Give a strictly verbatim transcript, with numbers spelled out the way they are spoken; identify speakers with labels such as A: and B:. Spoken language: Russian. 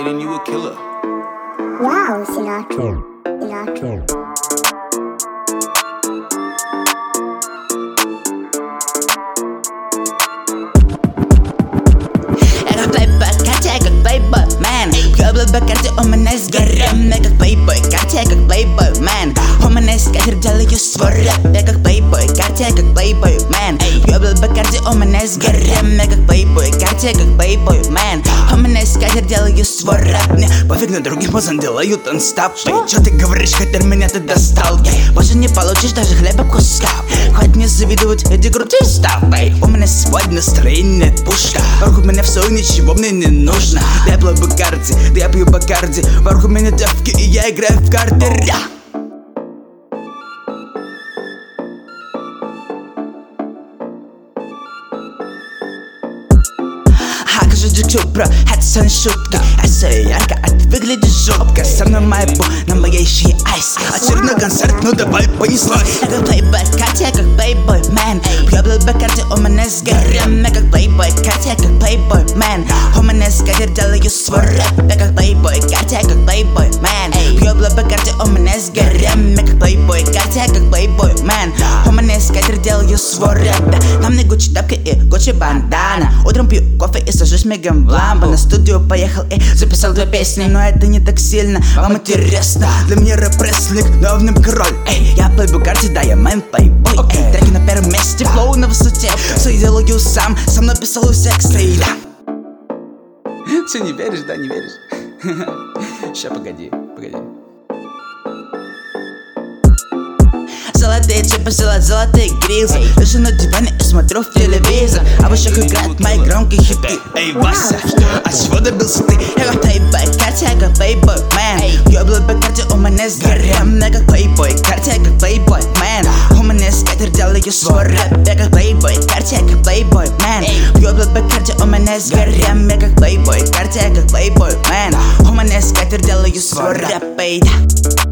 A: Aiden, you a killer.
B: Wow, Sinatra. Sinatra.
C: Как плейбой-мен, ёбла бы карте, у меня сгорем. Я как плейбой, карте, как плейбой-мен. У меня скатер делаю свой рэп. Я как плейбой, карте, как плейбой-мен. Ёбла бы карте, у меня сгорем. Я как плейбой, карте, как плейбой-мен. У меня скатер делаю свой рэп. Мне пофиг на других, мозан делают анстапы. Чё ты говоришь, хатер, меня ты достал? Больше не получишь даже хлеба куска. Хоть не завидовать, иди крути ставай. У меня сегодня настроение пушка. Вокруг меня все, ничего мне не нужно. Я плыву по карте, да я пью Бакарди. Вокруг меня девки, и я играю в карты. Кажу джекчу, бро, это сон шутки. Я все ярко, а ты выглядишь жутко. Со мной майбу, на моей шее айс. Очередной концерт, ну давай понеслась. Я как плейбой, Катя, как плейбой-мен. Ёбла Бакарди, у меня сгорем. Я как плейбой, Катя, как плейбой-мен. У меня скатер делаю свой рэп. Я как плейбой, Катя, как плейбой-мен. Ёбла Бакарди, у меня сгорем. Я как плейбой, Катя, как плейбой-мен. У меня скатер делаю свой рэп. Там не Гуччи тапки и Гуччи бандана. Утром пью кофе и сажусь мигом в ламбо. На студию поехал и записал две песни. Но это не так сильно, вам интересно. Для меня рэп-рестлинг, но в нем король. Эй, я плей Букарти, да я мэн плейбой. Эй, треки на первом месте, флоу на высоте. Все делаю сам, сам написал у всех стейля. Все не веришь, да, не веришь? Ща, погоди, погоди. Золотые чипы, золотые грилзы. Лежу на диване и смотрю в телевизор. А в ушах играют мои громкие хиты. Эй, Вася, а чего добился ты? Я как плейбой, Катя, как плейбой-мен. Ёбла Бакарди, у меня сгорем. Я как плейбой, Катя, как плейбой-мен. У меня скатер делаю свой рэп. Я как плейбой, Катя, как плейбой-мен. Ёбла Бакарди, у меня сгорем. Я как плейбой, Катя, как плейбой-мен. У меня скатер делаю свой рэп.